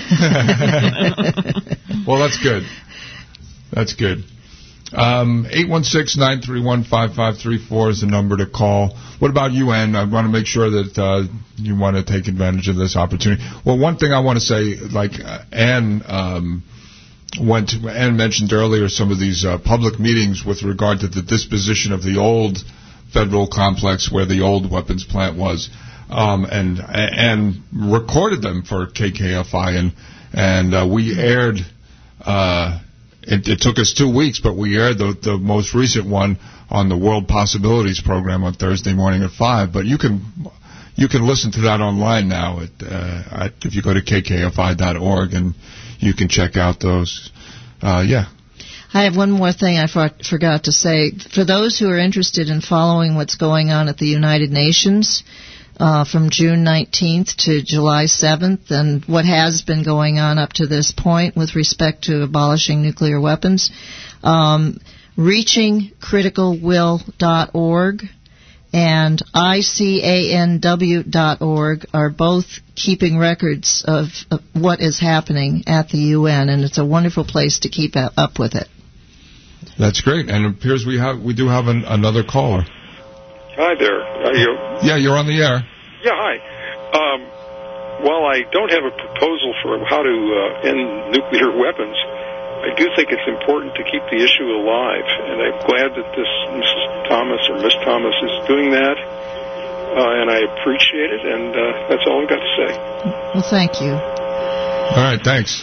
Well, that's good. That's good. Um, eight one six, nine three one, five five three four is the number to call. What about you, Ann? I want to make sure that uh, you want to take advantage of this opportunity. Well, one thing I want to say, like, uh, Ann... Um, went to, Ann mentioned earlier some of these uh, public meetings with regard to the disposition of the old federal complex where the old weapons plant was, um, and and recorded them for K K F I, and and uh, we aired. Uh, it, it took us two weeks, but we aired the the most recent one on the World Possibilities program on Thursday morning at five. But you can you can listen to that online now at, uh, at if you go to K K F I dot org, and you can check out those. Uh, yeah. I have one more thing I for- forgot to say. For those who are interested in following what's going on at the United Nations uh, from June nineteenth to July seventh, and what has been going on up to this point with respect to abolishing nuclear weapons, um, reaching critical will dot org and I C A N W dot org are both keeping records of, of what is happening at the U N, and it's a wonderful place to keep up with it. That's great, and it appears we have we do have an, another caller. Hi there. Are you? Yeah, you're on the air. Yeah, hi. Um, while I don't have a proposal for how to uh, end nuclear weapons, I do think it's important to keep the issue alive, and I'm glad that this Missus Thomas or Miss Thomas is doing that, uh, and I appreciate it, and uh, that's all I've got to say. Well, thank you. All right, thanks.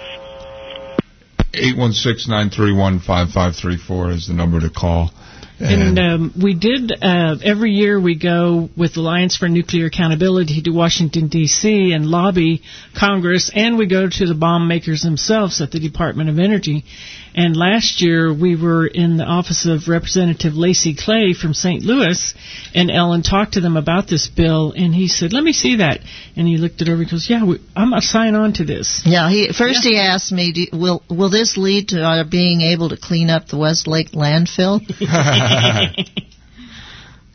eight one six, nine three one, five five three four is the number to call. And, and um, we did, uh, every year we go with Alliance for Nuclear Accountability to Washington, D C and lobby Congress, and we go to the bomb makers themselves at the Department of Energy. And last year we were in the office of Representative Lacey Clay from Saint Louis, and Ellen talked to them about this bill, and he said, let me see that. And he looked it over and goes, yeah, we, I'm going to sign on to this. Yeah, he, first yeah. he asked me, do, will will this lead to our being able to clean up the Westlake landfill?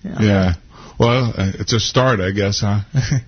Yeah. yeah. Well, uh, it's a start, I guess, huh?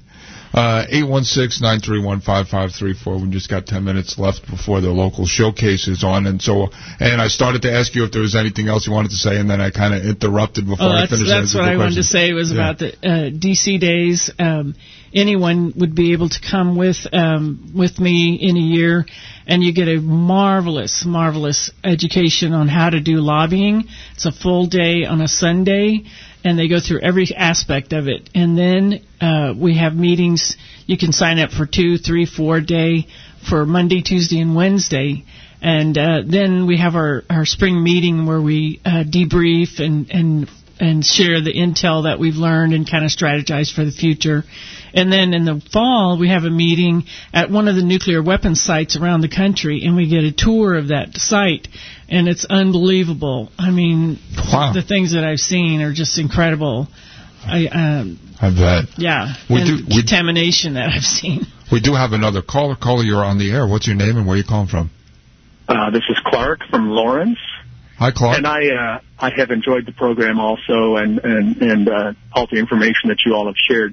Uh, eight one six, nine three one, five five three four. We just got ten minutes left before the local showcase is on. And so, and I started to ask you if there was anything else you wanted to say, and then I kind of interrupted before oh, I that's, finished. That's what I question. wanted to say was yeah. about the uh, D C days. Um, anyone would be able to come with um, with me in a year, and you get a marvelous, marvelous education on how to do lobbying. It's a full day on a Sunday. And they go through every aspect of it. And then uh, we have meetings. You can sign up for two, three, four day for Monday, Tuesday, and Wednesday. And uh, then we have our, our spring meeting where we uh, debrief and, and and share the intel that we've learned and kind of strategize for the future. And then in the fall, we have a meeting at one of the nuclear weapons sites around the country, and we get a tour of that site, and it's unbelievable. I mean, wow. the things that I've seen are just incredible. I, um, I bet. Yeah, we and do, we, contamination that I've seen. We do have another caller. Caller, you're on the air. What's your name and where are you calling from? Uh, this is Clark from Lawrence. Hi, Clark. And I uh, I have enjoyed the program also, and and and uh, all the information that you all have shared.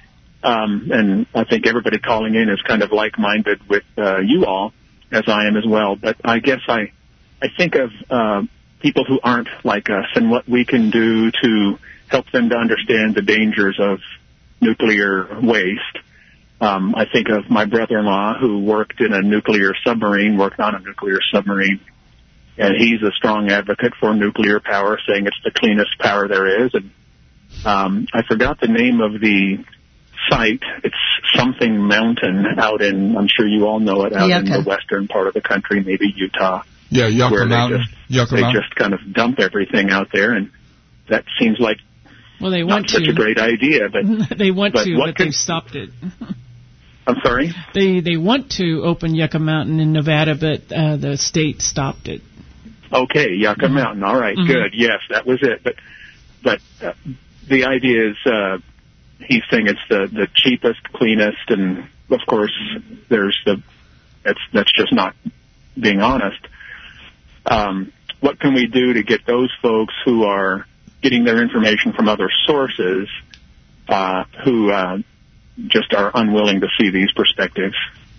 Um, and I think everybody calling in is kind of like-minded with uh, you all, as I am as well. But I guess I I think of uh, people who aren't like us and what we can do to help them to understand the dangers of nuclear waste. Um, I think of my brother-in-law who worked in a nuclear submarine, worked on a nuclear submarine. And he's a strong advocate for nuclear power, saying it's the cleanest power there is. And um, I forgot the name of the site. It's something mountain out in, I'm sure you all know it, out Yucca. in the western part of the country, maybe Utah. Yeah, Yucca where Mountain. They just, Yucca they Mountain. just kind of dump everything out there, and that seems like well, they not want such to. a great idea. But they want but to, what but can, they've stopped it. I'm sorry? They they want to open Yucca Mountain in Nevada, but uh, the state stopped it. Okay, Yucca mm-hmm. Mountain. All right, mm-hmm. good. Yes, that was it. But but uh, the idea is uh, he's saying it's the, the cheapest, cleanest, and of course there's the that's that's just not being honest. Um, what can we do to get those folks who are getting their information from other sources uh, who uh, just are unwilling to see these perspectives?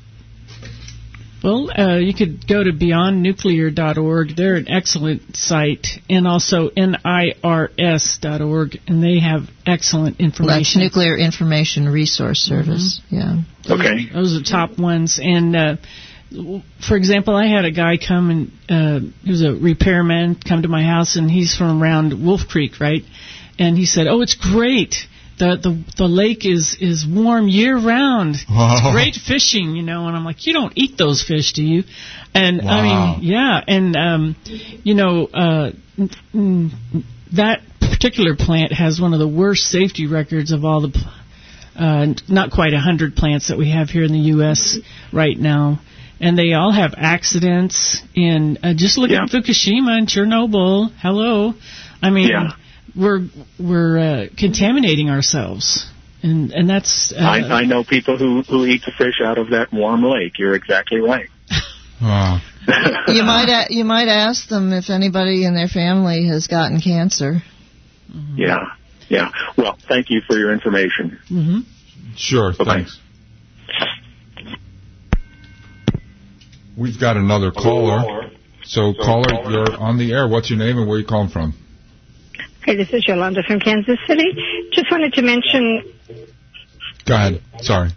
Well, uh, you could go to beyond nuclear dot org. They're an excellent site, and also N I R S dot org, and they have excellent information. That's Nuclear Information Resource Service, mm-hmm. yeah. Okay. Those are the top ones. And, uh, for example, I had a guy come, and uh, he was a repairman, come to my house, and he's from around Wolf Creek, right? And he said, oh, it's great. The, the the lake is, is warm year-round. Wow. It's great fishing, you know. And I'm like, you don't eat those fish, do you? And, wow. I mean, yeah. And, um, you know, uh, that particular plant has one of the worst safety records of all the, uh, not quite one hundred plants that we have here in the U S right now. And they all have accidents. And uh, just look yeah. at Fukushima and Chernobyl. Hello. I mean... Yeah. We're we're uh, contaminating ourselves, and and that's. Uh, I, I know people who who eat the fish out of that warm lake. You're exactly right. Wow. you might a- you might ask them if anybody in their family has gotten cancer. Mm-hmm. Yeah, yeah. Well, thank you for your information. Mm-hmm. Sure. Bye-bye. Thanks. We've got another caller. So, caller, you're on the air. What's your name and where are you calling from? Hey, this is Yolanda from Kansas City. Just wanted to mention... Go ahead. Sorry.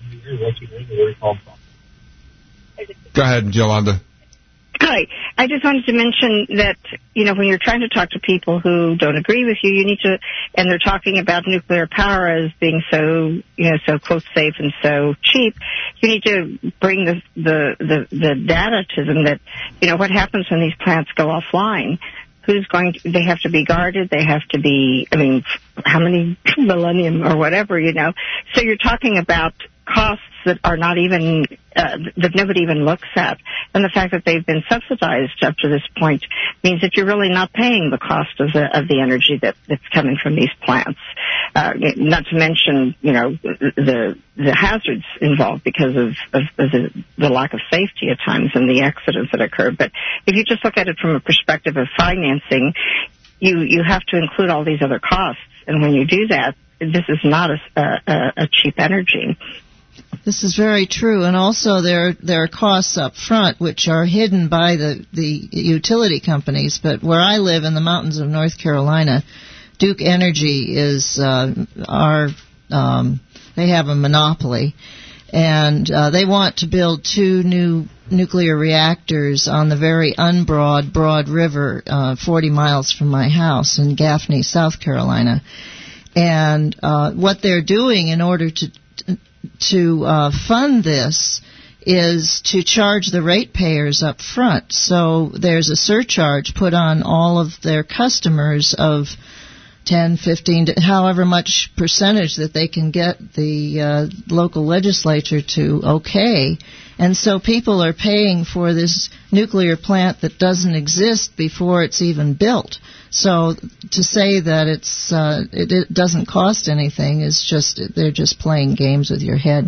Go ahead, Yolanda. Hi. I just wanted to mention that, you know, when you're trying to talk to people who don't agree with you, you need to... And they're talking about nuclear power as being so, you know, so, quote, safe and so cheap. You need to bring the, the, the, the data to them that, you know, what happens when these plants go offline. Who's going to, they have to be guarded, they have to be, I mean, how many millennium or whatever, you know. So you're talking about costs that are not even, uh, that nobody even looks at. And the fact that they've been subsidized up to this point means that you're really not paying the cost of the, of the energy that, that's coming from these plants. Uh, not to mention, you know, the, the hazards involved because of, of, of the, the lack of safety at times and the accidents that occur. But if you just look at it from a perspective of financing, you, you have to include all these other costs And when you do that, this is not a, a, a cheap energy. This is very true, and also there there are costs up front which are hidden by the, the utility companies. But where I live in the mountains of North Carolina, Duke Energy is uh, our um, they have a monopoly, and uh, they want to build two new nuclear reactors on the very unbroad Broad River, uh, forty miles from my house in Gaffney, South Carolina. And uh, what they're doing in order to to uh, fund this is to charge the ratepayers up front. So there's a surcharge put on all of their customers of ten, fifteen, however much percentage that they can get the uh, local legislature to okay. And so people are paying for this nuclear plant that doesn't exist before it's even built. So to say that it's uh, it, it doesn't cost anything is just, they're just playing games with your head.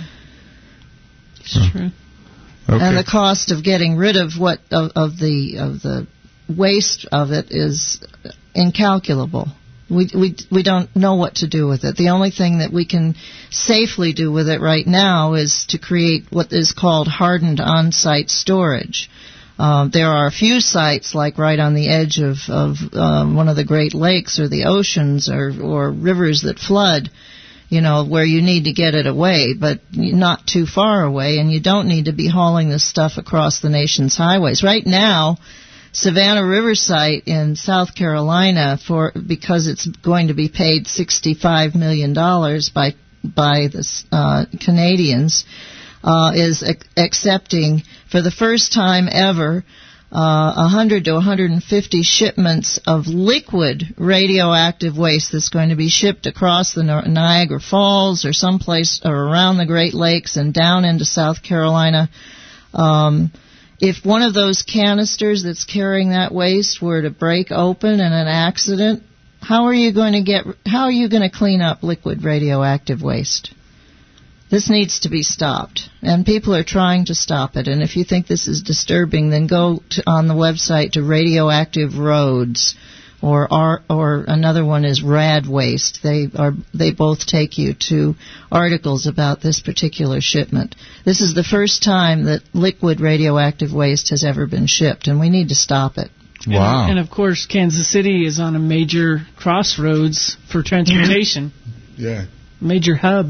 It's true. Okay. And the cost of getting rid of what of, of the of the waste of it is incalculable. We we we don't know what to do with it. The only thing that we can safely do with it right now is to create what is called hardened on-site storage. Uh, there are a few sites, like right on the edge of, of um, one of the Great Lakes or the oceans or, or rivers that flood, you know, where you need to get it away, but not too far away, and you don't need to be hauling this stuff across the nation's highways. Right now, Savannah River site in South Carolina, for because it's going to be paid sixty-five million dollars by by the uh, Canadians, uh, is ac- accepting for the first time ever uh, one hundred to one hundred fifty shipments of liquid radioactive waste that's going to be shipped across the Niagara Falls or someplace or around the Great Lakes and down into South Carolina. Um, if one of those canisters that's carrying that waste were to break open in an accident, how are you going to get? How are you going to clean up liquid radioactive waste? This needs to be stopped, and people are trying to stop it. And if you think this is disturbing, then go to, on the website to Radioactive Roads, or or, or another one is Rad Waste. They are they both take you to articles about this particular shipment. This is the first time that liquid radioactive waste has ever been shipped, and we need to stop it. Wow. And, and of course, Kansas City is on a major crossroads for transportation. Yeah. Major hub.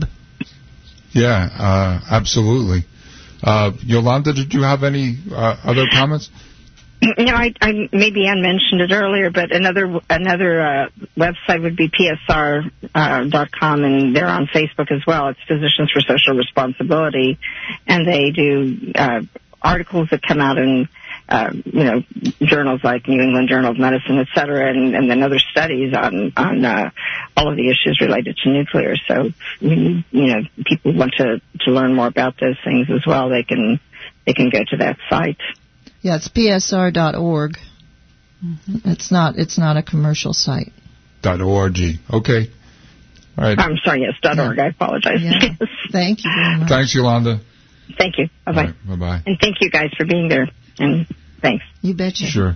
Yeah, uh, absolutely. Uh, Yolanda, did you have any uh, other comments? You know, I, I maybe Ann mentioned it earlier, but another another uh, website would be P S R dot com, and they're on Facebook as well. It's Physicians for Social Responsibility, and they do uh, articles that come out in uh, you know journals like New England Journal of Medicine, et cetera, and, and then other studies on on uh, all of the issues related to nuclear. So you know, people want to to learn more about those things as well. They can they can go to that site. Yeah, it's P S R dot org. Mm-hmm. It's not. It's not a commercial site. Dot org. Okay. All right. I'm sorry. Yes. Dot org. I apologize. Yeah. Thank you very much. Thanks, Yolanda. Thank you. Bye bye. Right, bye bye. And thank you guys for being there. And thanks. You betcha. Sure.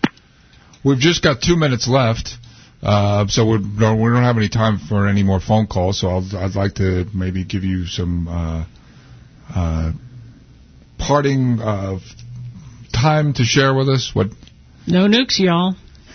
We've just got two minutes left, uh, so we don't, we don't have any time for any more phone calls. So I'll, I'd like to maybe give you some uh, uh, parting uh, time to share with us. What? No nukes, y'all.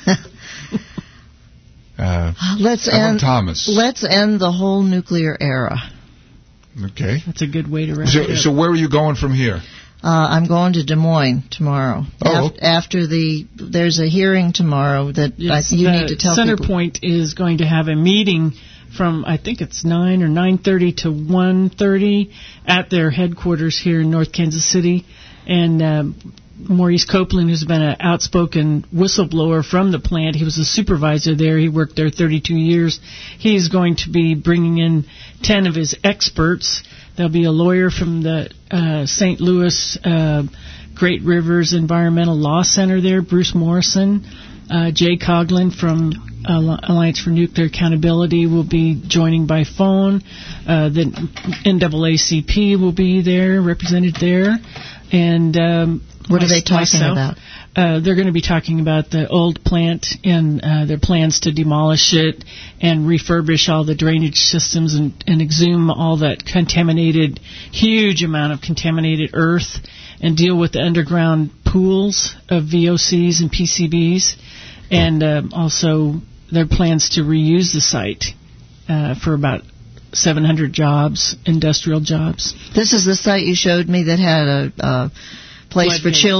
uh, let's Ellen end. Thomas. Let's end the whole nuclear era. Okay. That's a good way to wrap so, it up. So where are you going from here? Uh, I'm going to Des Moines tomorrow. Oh. Af- after the, there's a hearing tomorrow that Yes, I, you the need to tell people. Centerpoint is going to have a meeting from, I think it's nine or nine thirty to one thirty at their headquarters here in North Kansas City. And um, Maurice Copeland, who's been an outspoken whistleblower from the plant, he was a supervisor there. He worked there thirty-two years. He's going to be bringing in ten of his experts. There'll be a lawyer from the uh, Saint Louis uh, Great Rivers Environmental Law Center there, Bruce Morrison. Uh, Jay Coughlin from uh, Alliance for Nuclear Accountability will be joining by phone. Uh, the N double A C P will be there, represented there. And um, What are they talking myself. about? Uh, they're going to be talking about the old plant and uh, their plans to demolish it and refurbish all the drainage systems and, and exhume all that contaminated, huge amount of contaminated earth and deal with the underground pools of V O Cs and P C Bs. And uh, also their plans to reuse the site uh, for about seven hundred jobs, industrial jobs. This is the site you showed me that had a uh, place Flood for gate. children.